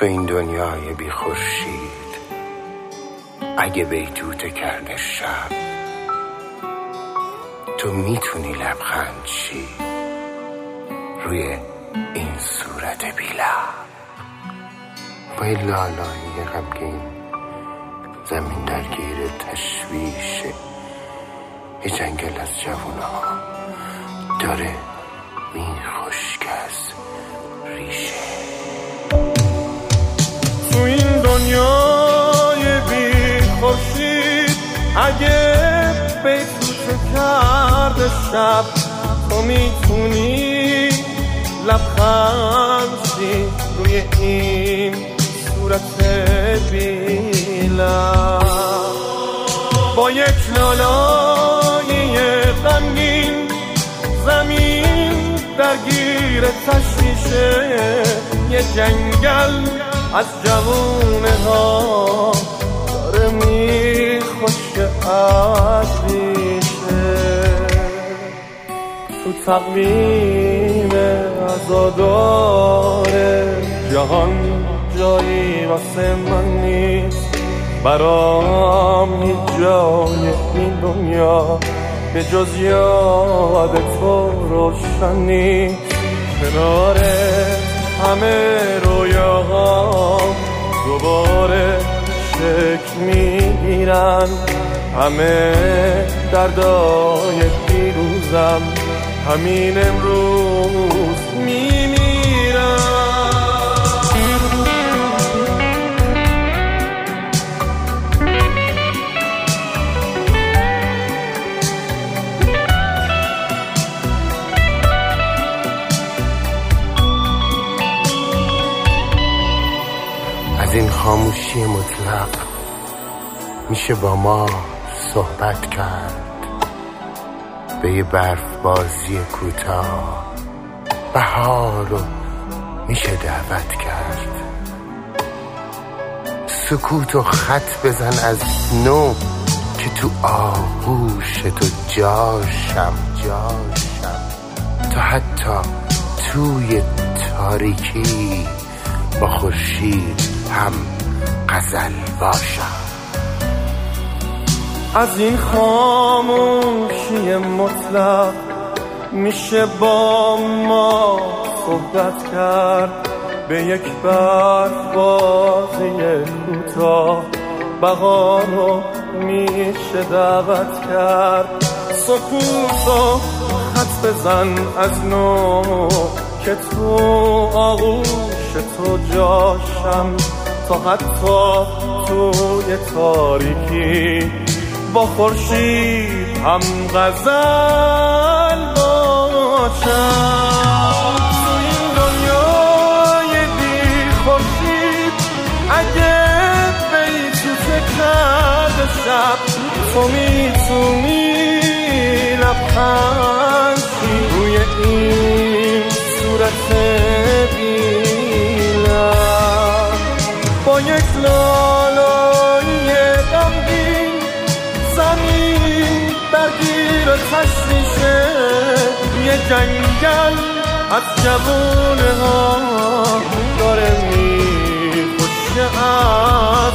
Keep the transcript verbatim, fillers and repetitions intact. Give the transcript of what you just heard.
تو این دنیای بی خورشید اگه بیتوته کرده شب، تو میتونی لبخند شی روی این صورت بی لب. با این لالایی غمگین زمین درگیر تشویشه، یه جنگل از جوونا داره میخشک از ریشه. تو این دنیای بی خورشید اگه بیتوته کرده شب، تو میتونی لبخند شی روی این صورت بی لب. با یک لالایی غمگین زمین درگیر تشویشه، یه جنگل از جوونه ها داره میخشک از ریشه. تو تقویم عزادار جهان جایی واسه من نیست، برام هیچ جای این دنیا به جز یاد تو روشن نیست. کنار همه رویاها دوباره شکل میگیرن، همه دردای دیروزم همین امروز میمیرن. از این خاموشی مطلق میشه با ما صحبت کرد، به یه برف بازی کوتاه بهار رو میشه دعوت کرد. سکوت و خط بزن از نو که تو آغوش تو جاشم جاشم، تا حتی توی تاریکی با خورشید هم غزل باشم. از این خاموشی مطلق میشه با ما صحبت کرد، به یک برف بازی کوتاه بهار رو میشه دعوت کرد. سکوت و خط بزن از نو که تو آغوش تو جاشم، تا حتی توی تاریکی با خورشید هم غزل باشم. تو این دنیای بی خورشید اگه بیتوته کرده شب، تو میتونی لبخند شی روی این صورت بی لب. با یک لالایی غمگین زمین درگیر تشویشه، یه جنگل از جوونه ها داره میخشک از